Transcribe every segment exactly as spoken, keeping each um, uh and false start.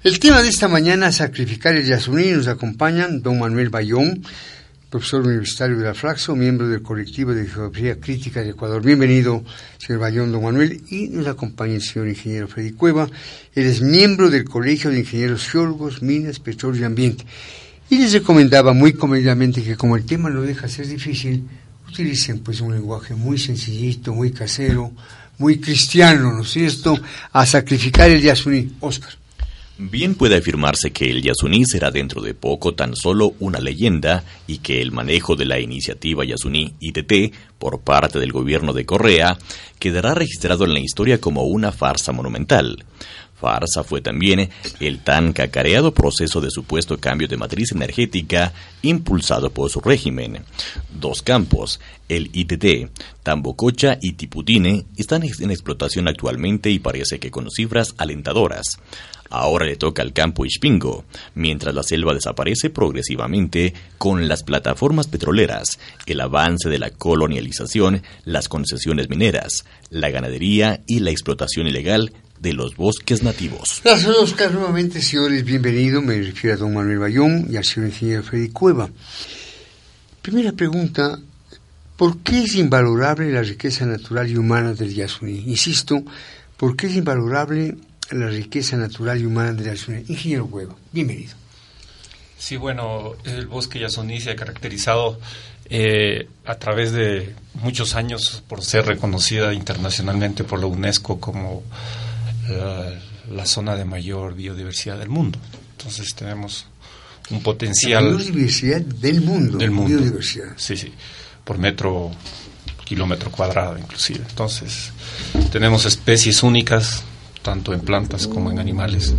El tema de esta mañana, sacrificar el Yasuní, nos acompañan don Manuel Bayón, profesor universitario de la Flaxo, miembro del colectivo de Geografía Crítica de Ecuador. Bienvenido, señor Bayón, don Manuel, y nos acompaña el señor ingeniero Freddy Cueva. Él es miembro del Colegio de Ingenieros Geólogos, Minas, Petróleo y Ambiente. Y les recomendaba muy comedidamente que, como el tema no deja de ser difícil, utilicen pues un lenguaje muy sencillito, muy casero, muy cristiano, ¿no es cierto?, a sacrificar el Yasuní. Óscar. Bien puede afirmarse que el Yasuní será dentro de poco tan solo una leyenda y que el manejo de la iniciativa Yasuní I T T por parte del gobierno de Correa quedará registrado en la historia como una farsa monumental. Farsa fue también el tan cacareado proceso de supuesto cambio de matriz energética impulsado por su régimen. Dos campos, el I T T, Tambococha y Tiputine, están en explotación actualmente y parece que con cifras alentadoras. Ahora le toca al campo Ixpingo, mientras la selva desaparece progresivamente con las plataformas petroleras, el avance de la colonialización, las concesiones mineras, la ganadería y la explotación ilegal de los bosques nativos. Gracias, Oscar. Nuevamente, señores, bienvenido. Me refiero a don Manuel Bayón y al señor ingeniero Freddy Cueva. Primera pregunta, ¿por qué es invalorable la riqueza natural y humana del Yasuní? Insisto, ¿por qué es invalorable la riqueza natural y humana del Yasuní? Ingeniero Cueva, bienvenido. Sí, bueno, el bosque Yasuní se ha caracterizado eh, a través de muchos años por ser reconocida internacionalmente por la UNESCO como la, la zona de mayor biodiversidad del mundo. Entonces tenemos un potencial... La biodiversidad del mundo. Del mundo. Biodiversidad. Sí, sí, por metro, kilómetro cuadrado inclusive. Entonces tenemos especies únicas, tanto en plantas como en animales.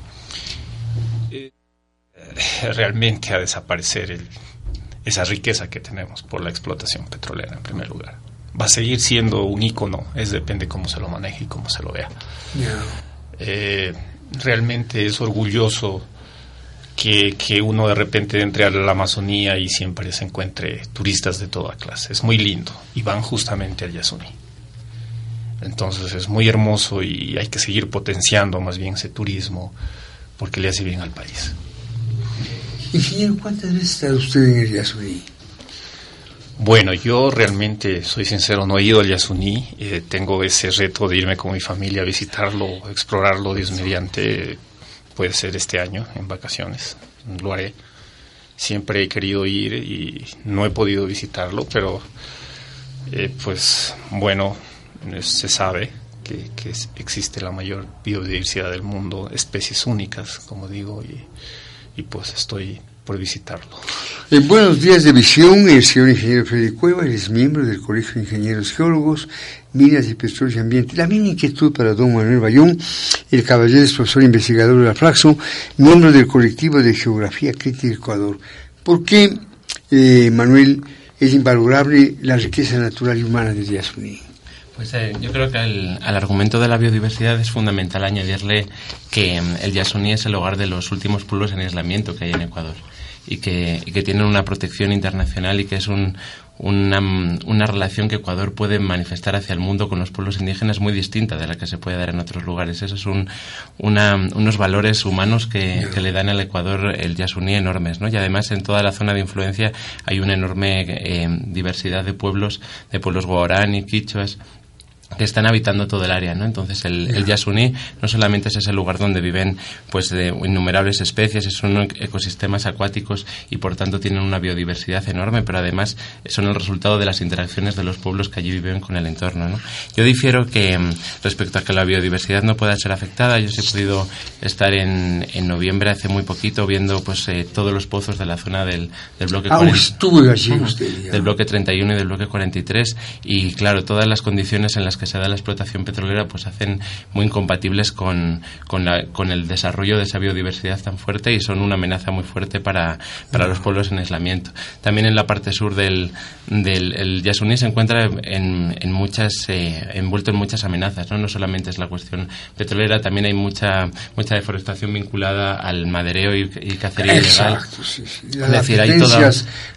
Eh, realmente a desaparecer el, esa riqueza que tenemos por la explotación petrolera en primer lugar. Va a seguir siendo un ícono, es depende cómo se lo maneje y cómo se lo vea. Yeah. Eh, realmente es orgulloso que, que uno de repente entre a la Amazonía y siempre se encuentre turistas de toda clase. Es muy lindo y van justamente al Yasuní. Entonces es muy hermoso y hay que seguir potenciando más bien ese turismo porque le hace bien al país. Ingeniero, ¿cuántas veces está usted en el Yasuní? Bueno, yo realmente, soy sincero, no he ido al Yasuní. Eh, tengo ese reto de irme con mi familia a visitarlo, explorarlo, Dios mediante. Puede ser este año, en vacaciones. Lo haré. Siempre he querido ir y no he podido visitarlo, pero eh, pues bueno, se sabe que, que existe la mayor biodiversidad del mundo, especies únicas, como digo, y, y pues estoy por visitarlo. En Buenos Días de Visión, el señor ingeniero Freddy Cueva, él es miembro del Colegio de Ingenieros Geólogos, Minas y Petróleo y Ambiente. La misma inquietud para don Manuel Bayón, el caballero es profesor investigador de la Flaxo, miembro del colectivo de Geografía Crítica de Ecuador. ¿Por qué, eh, Manuel, es invalorable la riqueza natural y humana del Yasuní? Pues eh, yo creo que al, al argumento de la biodiversidad es fundamental añadirle que um, el Yasuní es el hogar de los últimos pueblos en aislamiento que hay en Ecuador y que, y que tienen una protección internacional y que es un, una, una relación que Ecuador puede manifestar hacia el mundo con los pueblos indígenas muy distinta de la que se puede dar en otros lugares. Esos son una, unos valores humanos que, que le dan al Ecuador el Yasuní enormes, ¿no? Y además en toda la zona de influencia hay una enorme eh, diversidad de pueblos, de pueblos guaraní, quichuas, que están habitando todo el área, ¿no? Entonces el, el Yasuní no solamente es ese lugar donde viven pues de innumerables especies, son ecosistemas acuáticos y por tanto tienen una biodiversidad enorme, pero además son el resultado de las interacciones de los pueblos que allí viven con el entorno, ¿no? Yo difiero que respecto a que la biodiversidad no pueda ser afectada, yo sí he podido estar en, en noviembre hace muy poquito viendo pues eh, todos los pozos de la zona del, del bloque ah, cuarenta, estuve allí usted, del bloque treinta y uno y del bloque cuarenta y tres y claro, todas las condiciones en las que se da la explotación petrolera pues hacen muy incompatibles con, con, la, con el desarrollo de esa biodiversidad tan fuerte y son una amenaza muy fuerte para, para los pueblos en aislamiento. También en la parte sur del, del el Yasuní se encuentra en, en muchas, eh, envuelto en muchas amenazas, ¿no? No solamente es la cuestión petrolera, también hay mucha mucha deforestación vinculada al madereo y, y cacería Exacto, ilegal. sí, sí. Es decir, hay toda...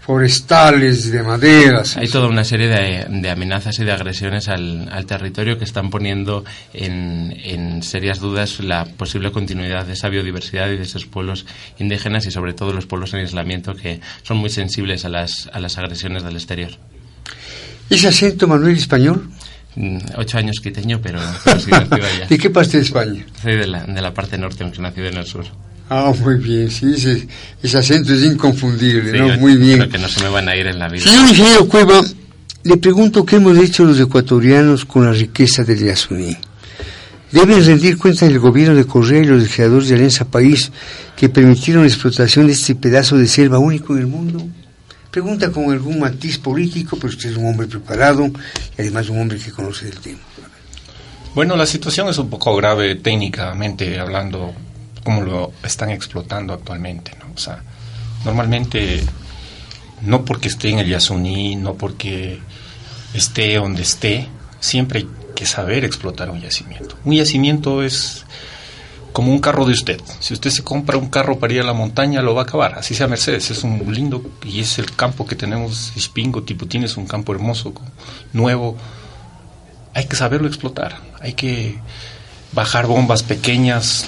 forestales, de maderas. Hay toda una serie de, de amenazas y de agresiones al, al territorio que están poniendo en, en serias dudas la posible continuidad de esa biodiversidad y de esos pueblos indígenas y sobre todo los pueblos en aislamiento que son muy sensibles a las, a las agresiones del exterior. ¿Ese acento, Manuel, español? Ocho años quiteño, pero, pero sí nacido allá. ¿De qué parte de España? Soy de la, de la parte norte, aunque nacido en el sur. Ah, muy bien, sí, ese, ese acento es inconfundible, sí, ¿no? Yo, muy bien. Creo que no se me van a ir en la vida. Señor ingeniero Cueva, le pregunto qué hemos hecho los ecuatorianos con la riqueza del Yasuní. ¿Deben rendir cuenta del gobierno de Correa y los legisladores de Alianza País que permitieron la explotación de este pedazo de selva único en el mundo? Pregunta con algún matiz político, pero usted es un hombre preparado y además un hombre que conoce del tema. Bueno, la situación es un poco grave técnicamente hablando, como lo están explotando actualmente, ¿no? O sea, normalmente, no porque esté en el Yasuní, no porque esté donde esté, siempre hay que saber explotar un yacimiento. Un yacimiento es como un carro de usted. Si usted se compra un carro para ir a la montaña, lo va a acabar. Así sea Mercedes, es un lindo, y es el campo que tenemos, Ispingo, Tiputini, es un campo hermoso, nuevo. Hay que saberlo explotar, hay que bajar bombas pequeñas,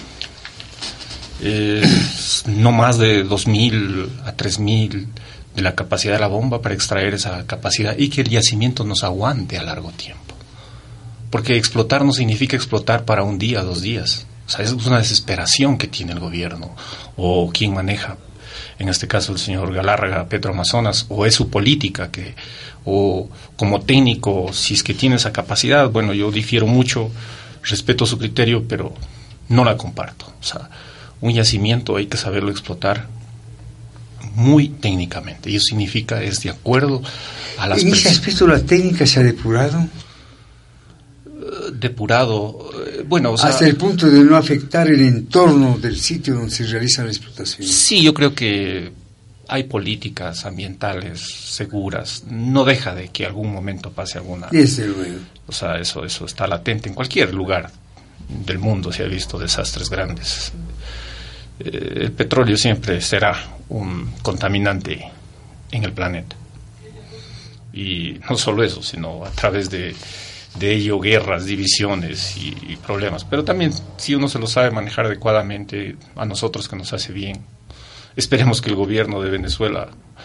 eh, no más de dos mil a tres mil de la capacidad de la bomba para extraer esa capacidad y que el yacimiento nos aguante a largo tiempo. Porque explotar no significa explotar para un día, dos días. O sea, es una desesperación que tiene el gobierno o quien maneja, en este caso el señor Galárraga, Petroamazonas, o es su política, que o como técnico, si es que tiene esa capacidad. Bueno, yo difiero mucho, respeto su criterio, pero no la comparto. O sea, un yacimiento hay que saberlo explotar muy técnicamente, y eso significa, es de acuerdo a las... ¿En ese aspecto la técnica se ha depurado? Depurado, eh, bueno, o sea, hasta el punto de no afectar el entorno del sitio donde se realiza la explotación. Sí, yo creo que hay políticas ambientales seguras, no deja de que algún momento pase alguna. Desde luego. O sea, eso, eso está latente en cualquier lugar del mundo, se ha visto desastres grandes. Eh, el petróleo siempre será un contaminante en el planeta. Y no solo eso, sino a través de de ello guerras, divisiones y, y problemas, pero también si uno se lo sabe manejar adecuadamente, a nosotros que nos hace bien. Esperemos que el gobierno de Venezuela,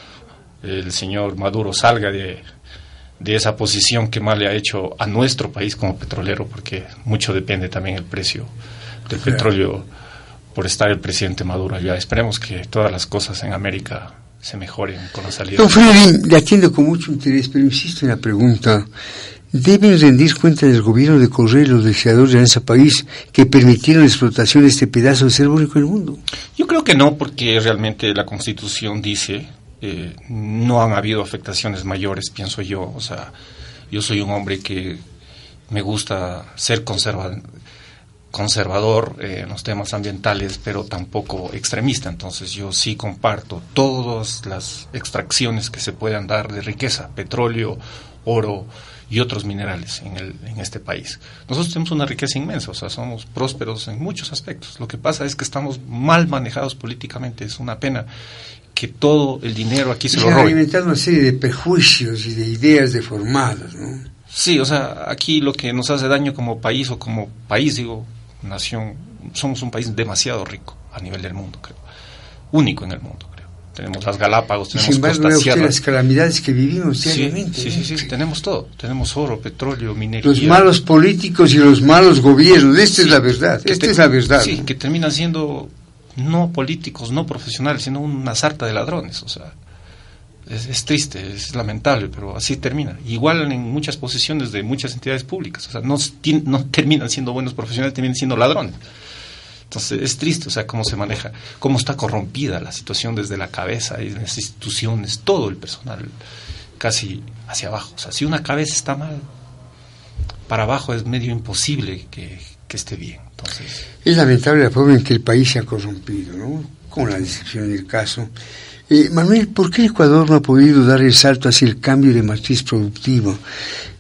el señor Maduro, salga de, de esa posición que mal le ha hecho a nuestro país como petrolero, porque mucho depende también el precio del petróleo por estar el presidente Maduro allá. Esperemos que todas las cosas en América se mejoren con la salida. Don Freddy, le atiendo con mucho interés, pero insisto en la pregunta. ¿Deben rendir cuenta del gobierno de Correa y los legisladores de Alianza País que permitieron la explotación de este pedazo de selva único en el mundo? Yo creo que no, porque realmente la Constitución dice, eh, no han habido afectaciones mayores, pienso yo. O sea, yo soy un hombre que me gusta ser conserva, conservador eh, en los temas ambientales, pero tampoco extremista. Entonces yo sí comparto todas las extracciones que se puedan dar de riqueza, petróleo, oro y otros minerales en, el, en este país. Nosotros tenemos una riqueza inmensa, o sea, somos prósperos en muchos aspectos. Lo que pasa es que estamos mal manejados políticamente. Es una pena que todo el dinero aquí se, se lo roben. Se ha alimentado una serie de prejuicios y de ideas deformadas, ¿no? Sí, o sea, aquí lo que nos hace daño como país, o como país, digo, nación, somos un país demasiado rico a nivel del mundo, creo. Único en el mundo. Tenemos las Galápagos, tenemos sin embargo, costas, sierras. Las calamidades que vivimos diariamente. Sí, sí, sí, sí, tenemos todo. Tenemos oro, petróleo, minería. Los malos políticos y los malos gobiernos. Esta sí, es la verdad. Esta te, es la verdad. Sí, ¿no? Que terminan siendo no políticos, no profesionales, sino una sarta de ladrones. O sea, es, es triste, es lamentable, pero así termina. Igual en muchas posiciones de muchas entidades públicas. O sea, no, no terminan siendo buenos profesionales, terminan siendo ladrones. Entonces es triste, o sea, cómo se maneja, cómo está corrompida la situación desde la cabeza y las instituciones, todo el personal, casi hacia abajo. O sea, si una cabeza está mal, para abajo es medio imposible que, que esté bien. Entonces, es lamentable la forma en que el país se ha corrompido, ¿no? Con la decepción del caso. Eh, Manuel, ¿por qué Ecuador no ha podido dar el salto hacia el cambio de matriz productiva?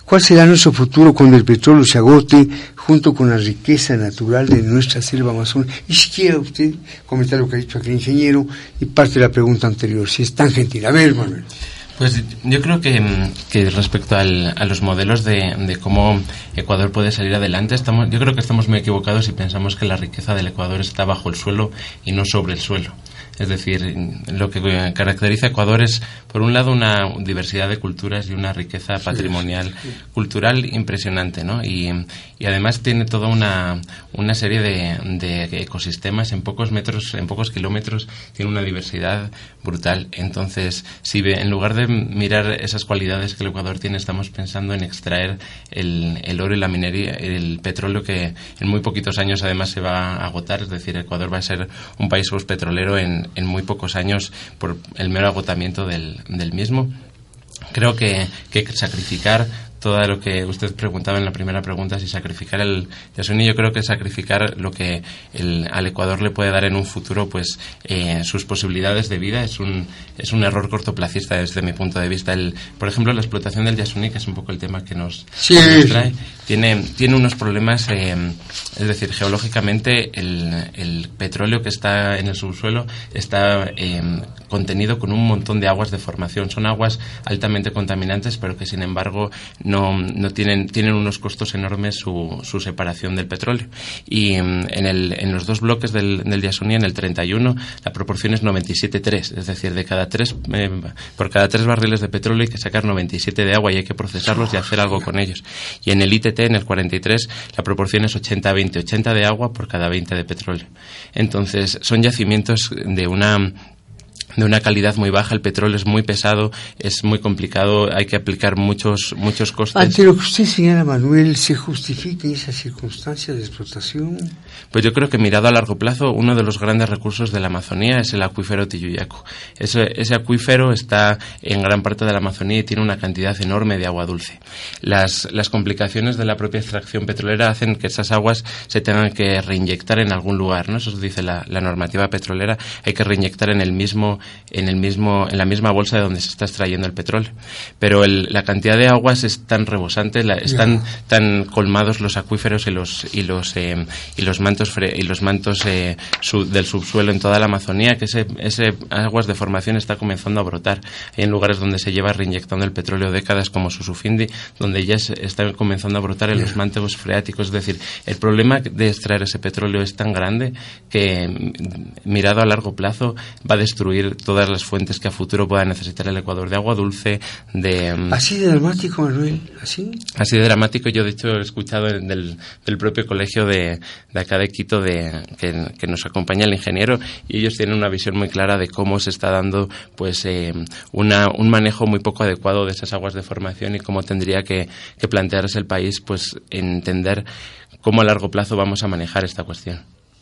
¿Cuál será nuestro futuro cuando el petróleo se agote junto con la riqueza natural de nuestra selva amazónica? Y si quiere usted comentar lo que ha dicho aquí el ingeniero y parte de la pregunta anterior, si es tan gentil. A ver, Manuel. Pues yo creo que, que respecto al, a los modelos de, de cómo Ecuador puede salir adelante, estamos, yo creo que estamos muy equivocados si pensamos que la riqueza del Ecuador está bajo el suelo y no sobre el suelo. Es decir, lo que caracteriza a Ecuador es, por un lado, una diversidad de culturas y una riqueza patrimonial, cultural impresionante, ¿no? Y, y además tiene toda una, una serie de, de ecosistemas en pocos metros, en pocos kilómetros, tiene una diversidad brutal. Entonces, si ve, en lugar de mirar esas cualidades que el Ecuador tiene, estamos pensando en extraer el, el oro y la minería, el petróleo, que en muy poquitos años además se va a agotar. Es decir, Ecuador va a ser un país petrolero en en muy pocos años por el mero agotamiento del, del mismo. Creo que, que sacrificar todo lo que usted preguntaba en la primera pregunta, si sacrificar el Yasuní, yo creo que sacrificar lo que el, al Ecuador le puede dar en un futuro, pues eh, sus posibilidades de vida, es un es un error cortoplacista desde mi punto de vista. El, por ejemplo, la explotación del Yasuní, que es un poco el tema que nos, sí. que nos trae, tiene, tiene unos problemas, eh, es decir, geológicamente el, el petróleo que está en el subsuelo está eh, contenido con un montón de aguas de formación. Son aguas altamente contaminantes, pero que sin embargo no, no tienen, tienen unos costos enormes su, su separación del petróleo. Y en, el, en los dos bloques del, del Yasuní, en el treinta y uno, la proporción es noventa y siete tres, es decir, de cada tres, eh, por cada tres barriles de petróleo hay que sacar noventa y siete de agua y hay que procesarlos y hacer algo con ellos. Y en el I T T, en el cuarenta y tres, la proporción es ochenta veinte, ochenta de agua por cada veinte de petróleo. Entonces, son yacimientos de una de una calidad muy baja, el petróleo es muy pesado, es muy complicado, hay que aplicar muchos muchos costes. Ante lo que usted señala, Manuel, ¿se justifica esa circunstancia de explotación? Pues yo creo que mirado a largo plazo, uno de los grandes recursos de la Amazonía es el acuífero Tilluyacu. Ese, ese acuífero está en gran parte de la Amazonía y tiene una cantidad enorme de agua dulce. Las, las complicaciones de la propia extracción petrolera hacen que esas aguas se tengan que reinyectar en algún lugar, ¿no? Eso dice la, la normativa petrolera, hay que reinyectar en el mismo en el mismo en la misma bolsa de donde se está extrayendo el petróleo, pero el, la cantidad de aguas es tan rebosante, la, están yeah. tan colmados los acuíferos y los y los eh, y los mantos fre, y los mantos eh, su, del subsuelo en toda la Amazonía, que ese ese aguas de formación está comenzando a brotar. Hay en lugares donde se lleva reinyectando el petróleo décadas, como Susufindi, donde ya se está comenzando a brotar en yeah. los mantos freáticos. Es decir, el problema de extraer ese petróleo es tan grande que, mirado a largo plazo, va a destruir todas las fuentes que a futuro pueda necesitar el Ecuador de agua dulce, de... ¿Así de dramático, Manuel? ¿Así? Así de dramático. Yo, de hecho, he escuchado del, del propio colegio de, de acá de Quito, de, que, que nos acompaña el ingeniero, y ellos tienen una visión muy clara de cómo se está dando pues eh, una, un manejo muy poco adecuado de esas aguas de formación y cómo tendría que, que plantearse el país, pues entender cómo a largo plazo vamos a manejar esta cuestión.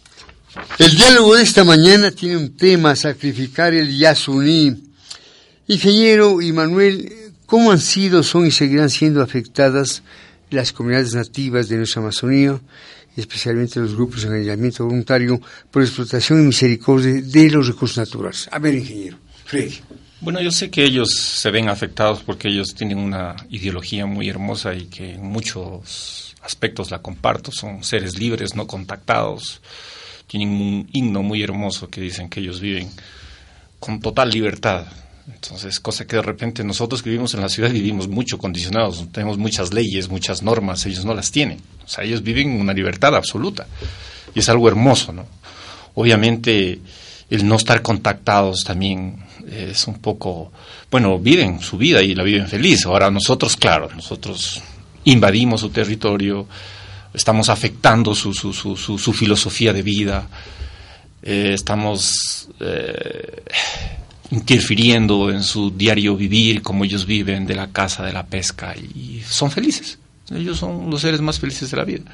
El diálogo de esta mañana tiene un tema: sacrificar el Yasuní. Ingeniero y Manuel, ¿cómo han sido, son y seguirán siendo afectadas las comunidades nativas de nuestra Amazonía, especialmente los grupos en aislamiento voluntario, por explotación y misericordia de los recursos naturales? A ver, ingeniero. Freddy. Bueno, yo sé que ellos se ven afectados porque ellos tienen una ideología muy hermosa y que en muchos aspectos la comparto. Son seres libres, no contactados. Tienen un himno muy hermoso que dicen que ellos viven con total libertad. Entonces, cosa que de repente nosotros que vivimos en la ciudad vivimos mucho condicionados, tenemos muchas leyes, muchas normas, ellos no las tienen. O sea, ellos viven una libertad absoluta y es algo hermoso, ¿no? Obviamente, el no estar contactados también es un poco, bueno, viven su vida y la viven feliz. Ahora nosotros, claro, nosotros invadimos su territorio, estamos afectando su, su, su, su, su filosofía de vida, eh, estamos eh, interfiriendo en su diario vivir, como ellos viven, de la caza, de la pesca, y son felices. Ellos son los seres más felices de la vida.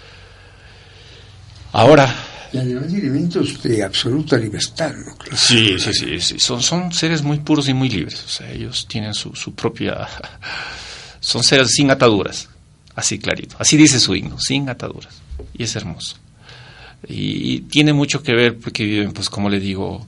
Ahora... Y además elementos de absoluta libertad, ¿no? Claro. Sí, sí, sí, sí. Son, son seres muy puros y muy libres. O sea, ellos tienen su, su propia... Son seres sin ataduras. Así clarito, así dice su himno, sin ataduras, y es hermoso. Y, y tiene mucho que ver porque viven, pues como le digo,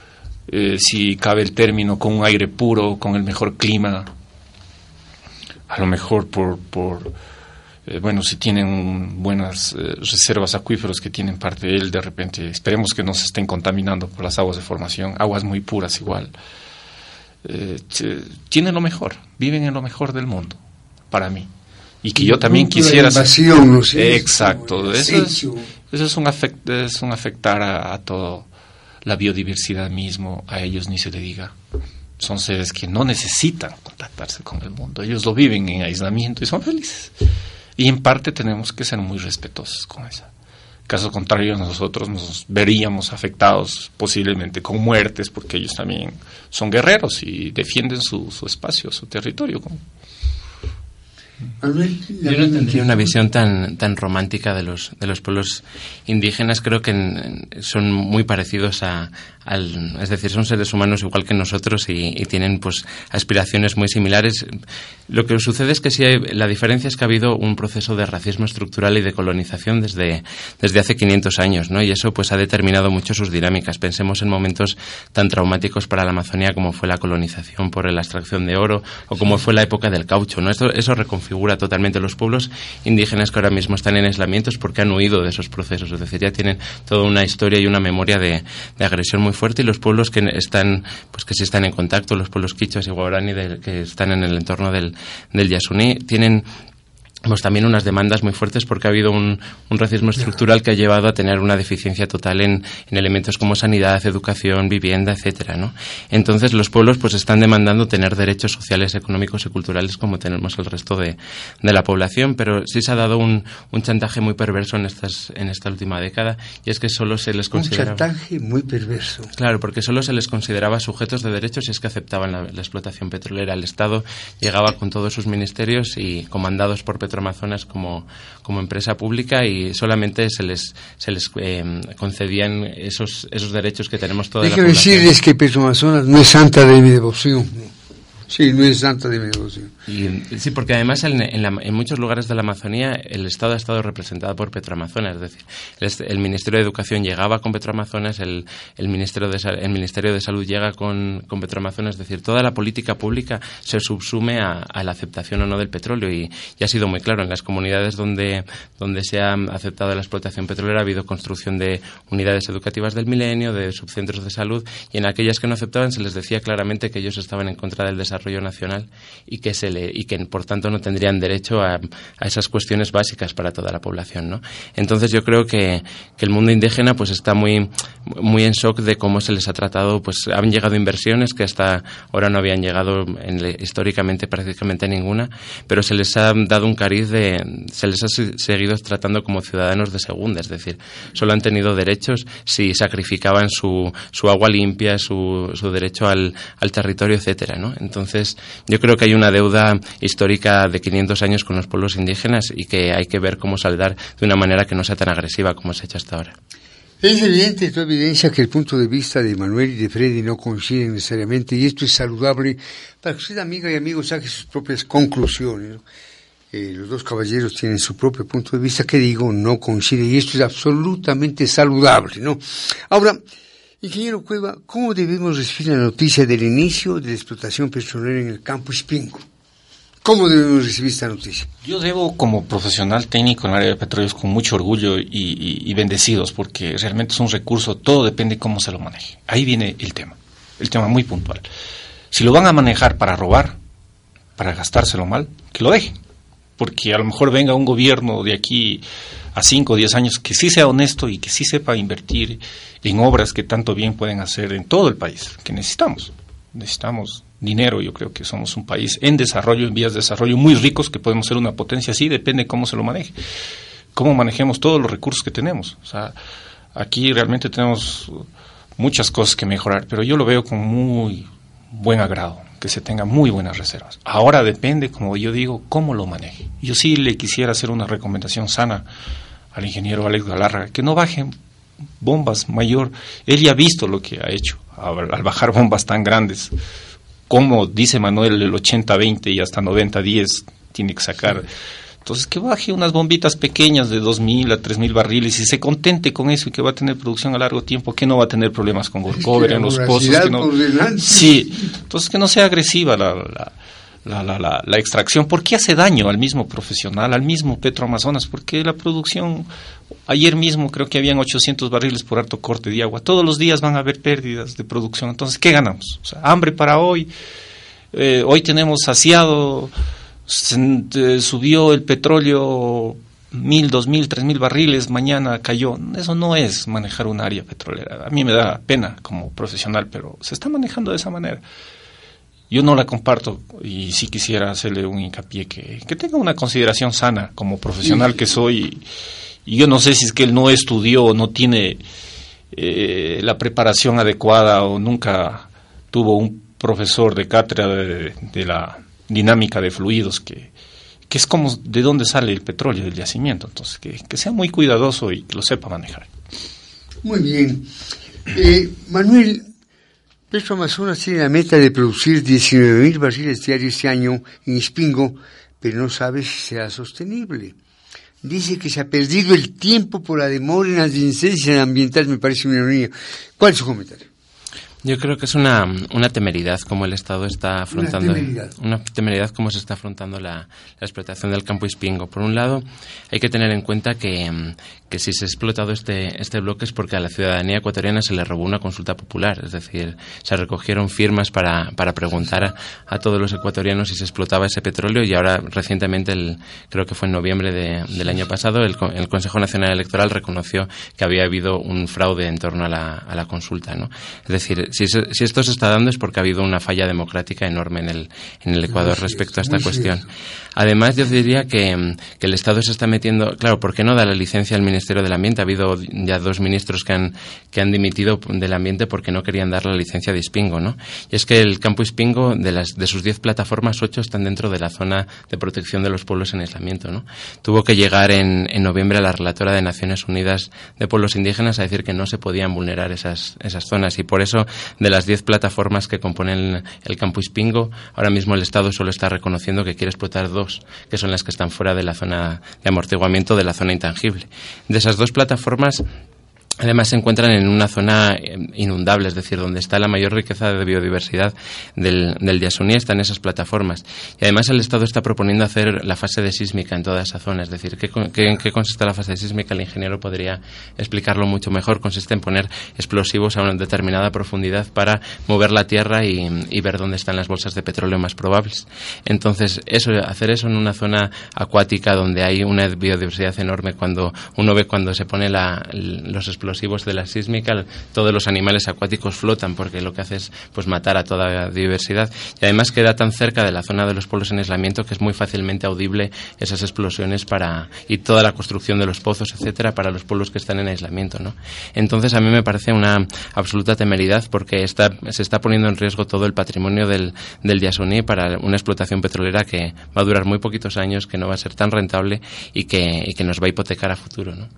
eh, si cabe el término, con un aire puro, con el mejor clima. a lo mejor por, por eh, bueno, si tienen buenas eh, reservas acuíferos que tienen parte de él, de repente esperemos que no se estén contaminando por las aguas de formación, aguas muy puras igual. Eh, tienen lo mejor, viven en lo mejor del mundo, para mí. Y que yo también quisiera... Invasión, ¿no? Sí, exacto, eso es, eso es un, afect, es un afectar a, a toda la biodiversidad mismo, a ellos ni se le diga. Son seres que no necesitan contactarse con el mundo, ellos lo viven en aislamiento y son felices. Y en parte tenemos que ser muy respetuosos con eso. Caso contrario, nosotros nos veríamos afectados posiblemente con muertes, porque ellos también son guerreros y defienden su, su espacio, su territorio. Yo no tendría una visión tan tan romántica de los de los pueblos indígenas. Creo que en, son muy parecidos a al, es decir, son seres humanos igual que nosotros y, y tienen pues aspiraciones muy similares. Lo que sucede es que sí hay, la diferencia es que ha habido un proceso de racismo estructural y de colonización desde desde hace quinientos años, ¿no? Y eso pues ha determinado mucho sus dinámicas. Pensemos en momentos tan traumáticos para la Amazonía como fue la colonización por la extracción de oro o como fue la época del caucho, ¿no? Esto, eso reconfigura totalmente los pueblos indígenas que ahora mismo están en aislamientos porque han huido de esos procesos, es decir, ya tienen toda una historia y una memoria de, de agresión muy fuerte, y los pueblos que están, pues que sí están en contacto, los pueblos quichuas y guaraní de, que están en el entorno del, del Yasuní, tienen pues también unas demandas muy fuertes porque ha habido un, un racismo estructural que ha llevado a tener una deficiencia total en, en elementos como sanidad, educación, vivienda, etcétera, ¿no? Entonces los pueblos pues están demandando tener derechos sociales, económicos y culturales como tenemos el resto de, de la población, pero sí se ha dado un, un chantaje muy perverso en estas en esta última década, y es que solo se les consideraba... Un chantaje muy perverso. Claro, porque solo se les consideraba sujetos de derechos si es que aceptaban la, la explotación petrolera. El Estado llegaba con todos sus ministerios y comandados por Petro Amazonas como, como empresa pública, y solamente se les se les eh, concedían esos esos derechos que tenemos toda la población. Déjeme decirles que Petroamazonas no es santa de mi devoción. Sí, no es santa de mi devoción. Y, sí, porque además en, en, la, en muchos lugares de la Amazonía el Estado ha estado representado por Petroamazonas, es decir, el, el Ministerio de Educación llegaba con Petroamazonas, el, el, Ministerio de, el Ministerio de Salud llega con, con Petroamazonas, es decir, toda la política pública se subsume a, a la aceptación o no del petróleo, y, y ha sido muy claro, en las comunidades donde, donde se ha aceptado la explotación petrolera ha habido construcción de unidades educativas del milenio, de subcentros de salud, y en aquellas que no aceptaban se les decía claramente que ellos estaban en contra del desarrollo nacional y que se le, y que por tanto no tendrían derecho a, a esas cuestiones básicas para toda la población, ¿no? Entonces yo creo que, que el mundo indígena pues está muy muy en shock de cómo se les ha tratado. Pues han llegado inversiones que hasta ahora no habían llegado en, históricamente prácticamente ninguna, pero se les ha dado un cariz de, se les ha seguido tratando como ciudadanos de segunda, es decir, solo han tenido derechos si sacrificaban su, su agua limpia, su, su derecho al, al territorio, etcétera, ¿no? Entonces yo creo que hay una deuda histórica de quinientos años con los pueblos indígenas y que hay que ver cómo saldar de una manera que no sea tan agresiva como se ha hecho hasta ahora. Es evidente, es evidencia que el punto de vista de Manuel y de Freddy no coinciden necesariamente, y esto es saludable para que usted, amiga y amigo, saque sus propias conclusiones, ¿no? Eh, los dos caballeros tienen su propio punto de vista que, digo, no coincide, y esto es absolutamente saludable, ¿no? Ahora, ingeniero Cueva, ¿cómo debemos recibir la noticia del inicio de la explotación petrolera en el campo Ispingo? ¿Cómo debemos recibir esta noticia? Yo debo, como profesional técnico en el área de petróleos, con mucho orgullo y, y, y bendecidos, porque realmente es un recurso, todo depende de cómo se lo maneje. Ahí viene el tema, el tema muy puntual. Si lo van a manejar para robar, para gastárselo mal, que lo dejen, porque a lo mejor venga un gobierno de aquí a cinco o diez años que sí sea honesto y que sí sepa invertir en obras que tanto bien pueden hacer en todo el país, que necesitamos. Necesitamos dinero, yo creo que somos un país en desarrollo, en vías de desarrollo, muy ricos, que podemos ser una potencia, sí, depende cómo se lo maneje, cómo manejemos todos los recursos que tenemos. O sea, aquí realmente tenemos muchas cosas que mejorar, pero yo lo veo con muy buen agrado, que se tengan muy buenas reservas. Ahora depende, como yo digo, cómo lo maneje. Yo sí le quisiera hacer una recomendación sana al ingeniero Alex Galarraga, que no baje bombas mayor. Él ya ha visto lo que ha hecho al bajar bombas tan grandes, como dice Manuel, el ochenta veinte y hasta noventa diez tiene que sacar. Entonces, que baje unas bombitas pequeñas de dos mil a tres mil barriles y se contente con eso, y que va a tener producción a largo tiempo, que no va a tener problemas con workover en los pozos. Que no, sí, entonces que no sea agresiva la, la, la, la, la, la extracción, ¿por qué hace daño al mismo profesional, al mismo Petroamazonas? Porque la producción, ayer mismo creo que habían ochocientos barriles por alto corte de agua, todos los días van a haber pérdidas de producción, entonces ¿qué ganamos? O sea, hambre para hoy, eh, hoy tenemos saciado, se, eh, subió el petróleo mil, dos mil, tres mil barriles, mañana cayó. Eso no es manejar un área petrolera. A mí me da pena como profesional, pero se está manejando de esa manera. Yo no la comparto y sí quisiera hacerle un hincapié que, que tenga una consideración sana como profesional que soy. Y yo no sé si es que él no estudió o no tiene eh, la preparación adecuada o nunca tuvo un profesor de cátedra de, de la dinámica de fluidos que, que es como de dónde sale el petróleo del yacimiento. Entonces, que, que sea muy cuidadoso y que lo sepa manejar. Muy bien. Eh, Manuel, Petroamazonas tiene la meta de producir diecinueve mil barriles diarios este año en Ispingo, pero no sabe si será sostenible. Dice que se ha perdido el tiempo por la demora en las licencias ambientales, me parece una ironía. ¿Cuál es su comentario? Yo creo que es una, una temeridad como el Estado está afrontando. Una temeridad. Una temeridad como se está afrontando la, la explotación del campo Ispingo. Por un lado, hay que tener en cuenta que, que si se ha explotado este, este bloque es porque a la ciudadanía ecuatoriana se le robó una consulta popular. Es decir, se recogieron firmas para, para preguntar a, a todos los ecuatorianos si se explotaba ese petróleo y ahora recientemente, el, creo que fue en noviembre de, del año pasado, el, el Consejo Nacional Electoral reconoció que había habido un fraude en torno a la, a la consulta, ¿no? Es decir, Si, si esto se está dando es porque ha habido una falla democrática enorme en el, en el Ecuador respecto a esta cuestión. Además, yo diría que, que el Estado se está metiendo... Claro, ¿por qué no da la licencia al Ministerio del Ambiente? Ha habido ya dos ministros que han, que han dimitido del Ambiente porque no querían dar la licencia de Ispingo, ¿no? Y es que el campo Ispingo, de, las, de sus diez plataformas, ocho están dentro de la zona de protección de los pueblos en aislamiento, ¿no? Tuvo que llegar en, en noviembre a la relatora de Naciones Unidas de Pueblos Indígenas a decir que no se podían vulnerar esas, esas zonas y por eso de las diez plataformas que componen el campo Ispingo, ahora mismo el Estado solo está reconociendo que quiere explotar dos, que son las que están fuera de la zona de amortiguamiento, de la zona intangible. De esas dos plataformas, además se encuentran en una zona inundable, es decir, donde está la mayor riqueza de biodiversidad del, del Yasuní, está en esas plataformas. Y además el Estado está proponiendo hacer la fase de sísmica en toda esa zona, es decir, ¿qué, qué, ¿en qué consiste la fase de sísmica? El ingeniero podría explicarlo mucho mejor. Consiste en poner explosivos a una determinada profundidad para mover la tierra y, y ver dónde están las bolsas de petróleo más probables. Entonces, eso, hacer eso en una zona acuática donde hay una biodiversidad enorme, cuando uno ve cuando se pone la, los explosivos explosivos de la sísmica, todos los animales acuáticos flotan porque lo que hace es pues matar a toda la diversidad y además queda tan cerca de la zona de los pueblos en aislamiento que es muy fácilmente audible esas explosiones para y toda la construcción de los pozos, etcétera, para los pueblos que están en aislamiento, ¿no? Entonces a mí me parece una absoluta temeridad porque está, se está poniendo en riesgo todo el patrimonio del, del Yasuní para una explotación petrolera que va a durar muy poquitos años, que no va a ser tan rentable y que, y que nos va a hipotecar a futuro, ¿no?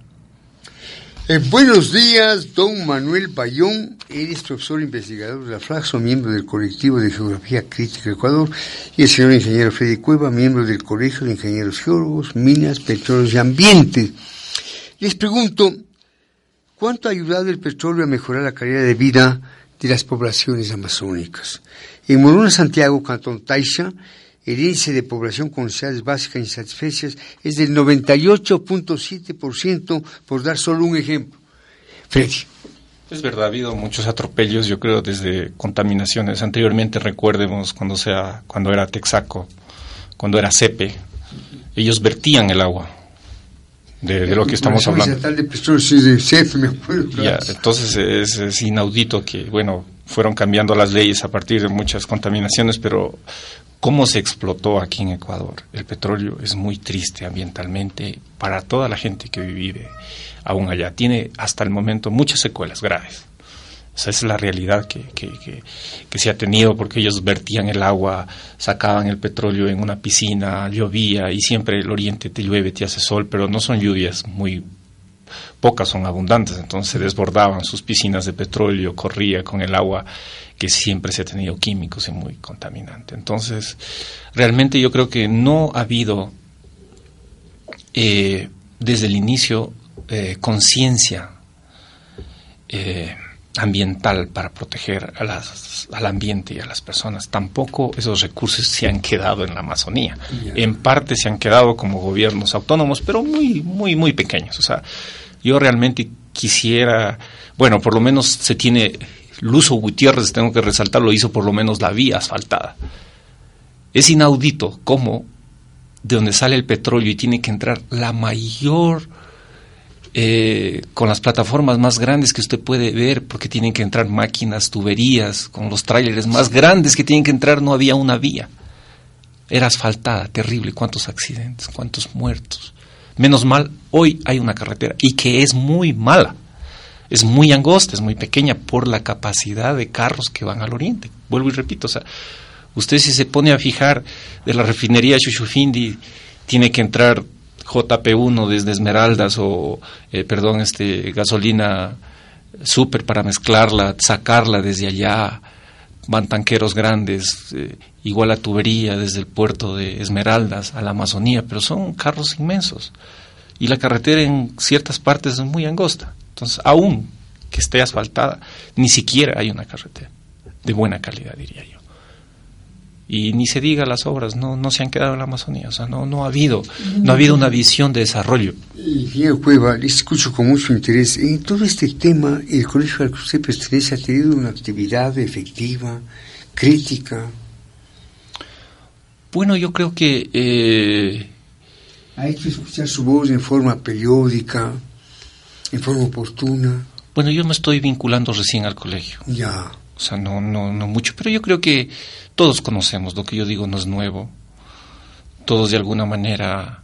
Eh, buenos días, don Manuel Bayón. Eres profesor investigador de la Flaxo, miembro del colectivo de Geografía Crítica de Ecuador, y el señor ingeniero Freddy Cueva, miembro del Colegio de Ingenieros Geólogos, Minas, Petróleos y Ambiente. Les pregunto, ¿cuánto ha ayudado el petróleo a mejorar la calidad de vida de las poblaciones amazónicas? En Morona, Santiago, Cantón Taixa, el índice de población con necesidades básicas insatisfechas es del noventa y ocho punto siete por ciento, por dar solo un ejemplo. Freddy. Es verdad, ha habido muchos atropellos, yo creo, desde contaminaciones. Anteriormente, recuerdemos, cuando sea, cuando era Texaco, cuando era CEPE, ellos vertían el agua. De, de lo que estamos hablando. De petróleo, sí, de CEPE, me acuerdo. Ya, entonces es, es inaudito que, bueno, fueron cambiando las leyes a partir de muchas contaminaciones, pero ¿cómo se explotó aquí en Ecuador? El petróleo es muy triste ambientalmente para toda la gente que vive aún allá. Tiene hasta el momento muchas secuelas graves. Esa es la realidad que, que, que, que se ha tenido, porque ellos vertían el agua, sacaban el petróleo en una piscina, llovía, y siempre el oriente te llueve, te hace sol, pero no son lluvias muy pocas, son abundantes, entonces se desbordaban sus piscinas de petróleo, corría con el agua que siempre se ha tenido químicos y muy contaminante. Entonces, realmente yo creo que no ha habido eh, desde el inicio eh, conciencia eh, ambiental para proteger a las, al ambiente y a las personas. Tampoco esos recursos se han quedado en la Amazonía. Yeah. En parte se han quedado como gobiernos autónomos, pero muy, muy, muy pequeños. O sea, yo realmente quisiera, bueno, por lo menos se tiene, Luzo Gutiérrez, tengo que resaltarlo, hizo por lo menos la vía asfaltada. Es inaudito cómo de donde sale el petróleo y tiene que entrar la mayor, eh, con las plataformas más grandes que usted puede ver, porque tienen que entrar máquinas, tuberías, con los tráileres más grandes que tienen que entrar, no había una vía. Era asfaltada, terrible, cuántos accidentes, cuántos muertos. Menos mal, hoy hay una carretera, y que es muy mala, es muy angosta, es muy pequeña por la capacidad de carros que van al oriente. Vuelvo y repito, o sea, usted si se pone a fijar de la refinería Chuchufindi, tiene que entrar J P uno desde Esmeraldas o, eh, perdón, este gasolina super para mezclarla, sacarla desde allá, van tanqueros grandes, eh, igual la tubería desde el puerto de Esmeraldas a la Amazonía, pero son carros inmensos. Y la carretera en ciertas partes es muy angosta. Entonces, aún que esté asfaltada, ni siquiera hay una carretera de buena calidad, diría yo. Y ni se diga las obras, no no se han quedado en la Amazonía, o sea, no no ha habido no ha habido una visión de desarrollo. Ingeniero Cueva, le escucho con mucho interés. En todo este tema, el colegio al que usted pertenece ha tenido una actividad efectiva, crítica. Bueno, yo creo que eh... ha hecho escuchar su voz en forma periódica, en forma oportuna. Bueno, yo me estoy vinculando recién al colegio. Ya. O sea, no, no, no mucho, pero yo creo que todos conocemos, lo que yo digo no es nuevo. Todos de alguna manera,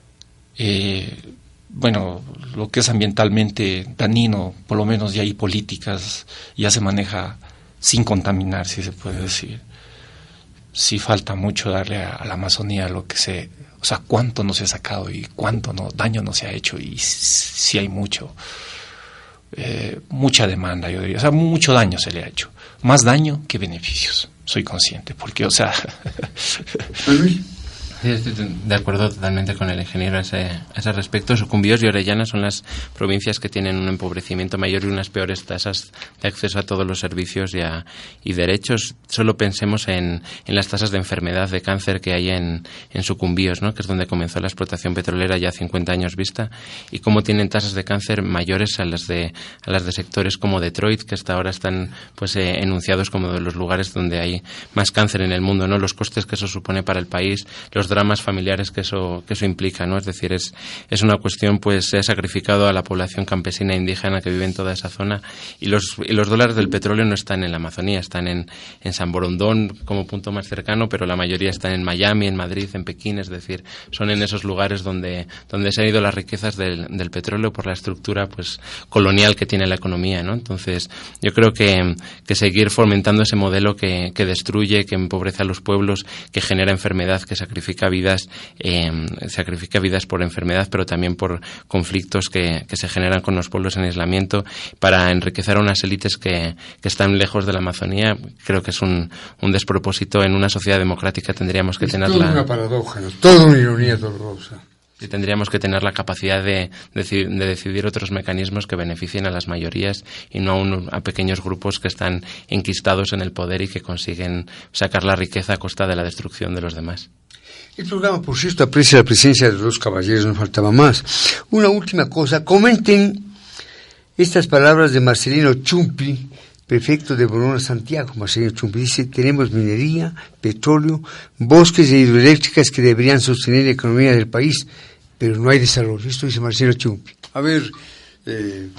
eh, bueno, lo que es ambientalmente dañino, por lo menos ya hay políticas, ya se maneja sin contaminar, si se puede decir. Sí falta mucho darle a, a la Amazonía lo que se, o sea, cuánto no se ha sacado y cuánto no, daño no se ha hecho, y sí hay mucho. Eh, mucha demanda, yo diría, o sea, mucho daño se le ha hecho, más daño que beneficios, soy consciente, porque, o sea... Sí, estoy de acuerdo totalmente con el ingeniero a ese, a ese respecto. Sucumbíos y Orellana son las provincias que tienen un empobrecimiento mayor y unas peores tasas de acceso a todos los servicios y, a, y derechos. Solo pensemos en, en las tasas de enfermedad, de cáncer que hay en, en Sucumbíos, ¿no?, que es donde comenzó la explotación petrolera ya cincuenta años vista, y cómo tienen tasas de cáncer mayores a las de, a las de sectores como Detroit, que hasta ahora están pues eh, enunciados como de los lugares donde hay más cáncer en el mundo, ¿no? Los costes que eso supone para el país, los dramas familiares que eso que eso implica, ¿no? Es decir, es es una cuestión, pues se ha sacrificado a la población campesina e indígena que vive en toda esa zona, y los y los dólares del petróleo no están en la Amazonía, están en en San Borondón como punto más cercano, pero la mayoría están en Miami, en Madrid, en Pekín, es decir, son en esos lugares donde donde se han ido las riquezas del del petróleo por la estructura pues colonial que tiene la economía, ¿no? Entonces, yo creo que que seguir fomentando ese modelo que que destruye, que empobrece a los pueblos, que genera enfermedad, que sacrifica vidas Eh, sacrifica vidas por enfermedad, pero también por conflictos que, que se generan con los pueblos en aislamiento para enriquecer a unas élites que, que están lejos de la Amazonía. Creo que es un, un despropósito. En una sociedad democrática tendríamos que es tener toda la... una paradoja, ¿no? Toda una ironía dolorosa. Y tendríamos que tener la capacidad de, de, de decidir otros mecanismos que beneficien a las mayorías y no a, un, a pequeños grupos que están enquistados en el poder y que consiguen sacar la riqueza a costa de la destrucción de los demás. El programa, por cierto, aprecia la presencia de dos caballeros, no faltaba más. Una última cosa, comenten estas palabras de Marcelino Chumpi, prefecto de Bologna, Santiago. Marcelino Chumpi dice: tenemos minería, petróleo, bosques e hidroeléctricas que deberían sostener la economía del país, pero no hay desarrollo. Esto dice Marcelino Chumpi. A ver, eh,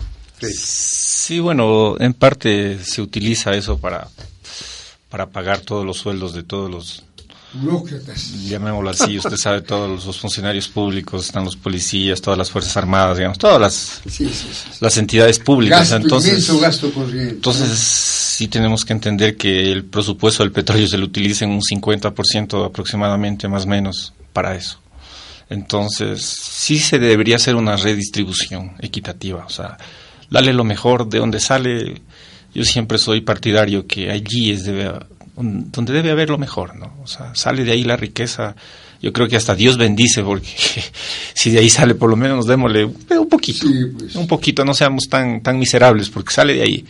sí, bueno, en parte se utiliza eso para, para pagar todos los sueldos de todos los... burócratas. Llamémoslo así, usted sabe, todos los funcionarios públicos, están los policías, todas las fuerzas armadas, digamos, todas las sí, sí, sí. las entidades públicas. Gasto, entonces, inmenso gasto corriente. Entonces, sí tenemos que entender que el presupuesto del petróleo se lo utiliza en un cincuenta por ciento aproximadamente, más o menos, para eso. Entonces, sí se debería hacer una redistribución equitativa, o sea, darle lo mejor de donde sale. Yo siempre soy partidario que allí es debe donde debe haber lo mejor, ¿no? O sea, sale de ahí la riqueza. Yo creo que hasta Dios bendice, porque si de ahí sale, por lo menos démosle un poquito, sí, pues. un poquito, no seamos tan tan miserables, porque sale de ahí.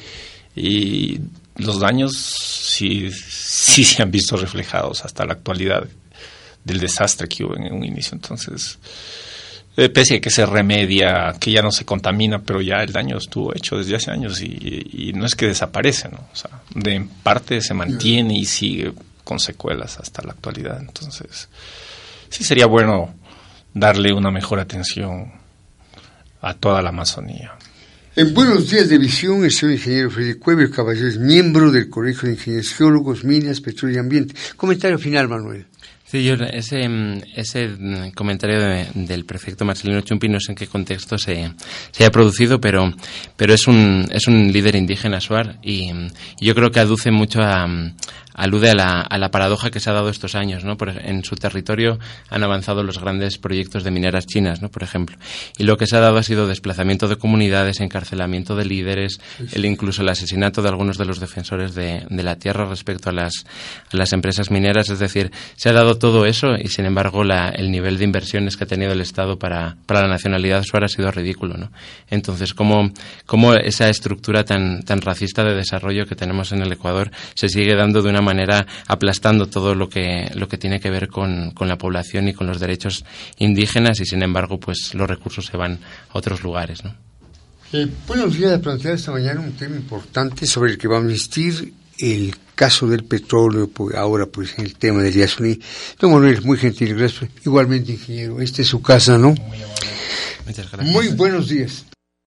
y los daños sí, sí se han visto reflejados hasta la actualidad del desastre que hubo en un inicio. Entonces, eh, pese a que se remedia, que ya no se contamina, pero ya el daño estuvo hecho desde hace años y, y no es que desaparece, ¿no? O sea, de en parte se mantiene y sigue con secuelas hasta la actualidad. Entonces, sí sería bueno darle una mejor atención a toda la Amazonía. En Buenos Días de Visión, el señor ingeniero Freddy Cuever Caballero es miembro del Colegio de Ingenieros Geólogos, Minas, Petróleo y Ambiente. Comentario final, Manuel. Sí, yo ese, ese comentario de, del prefecto Marcelino Chumpi no sé en qué contexto se, se haya producido, pero, pero es un, es un líder indígena, Shuar, y, y yo creo que aduce mucho a, alude a la, a la paradoja que se ha dado estos años, ¿no? Por, en su territorio han avanzado los grandes proyectos de mineras chinas, ¿no? Por ejemplo. Y lo que se ha dado ha sido desplazamiento de comunidades, encarcelamiento de líderes, el incluso el asesinato de algunos de los defensores de, de la tierra respecto a las, a las empresas mineras. Es decir, se ha dado todo eso y, sin embargo, la, el nivel de inversiones que ha tenido el Estado para, para la nacionalidad Shuar ha sido ridículo, ¿no? Entonces, ¿cómo, cómo esa estructura tan, tan racista de desarrollo que tenemos en el Ecuador se sigue dando de una manera aplastando todo lo que lo que tiene que ver con, con la población y con los derechos indígenas y, sin embargo, pues los recursos se van a otros lugares, ¿no? Eh, buenos días, a plantear esta mañana un tema importante sobre el que va a insistir el caso del petróleo, pues, ahora pues en el tema del Yasuní. Don Manuel, muy gentil, gracias. Igualmente, ingeniero, esta es su casa, ¿no? Muy amable. Muchas gracias. Muy buenos días.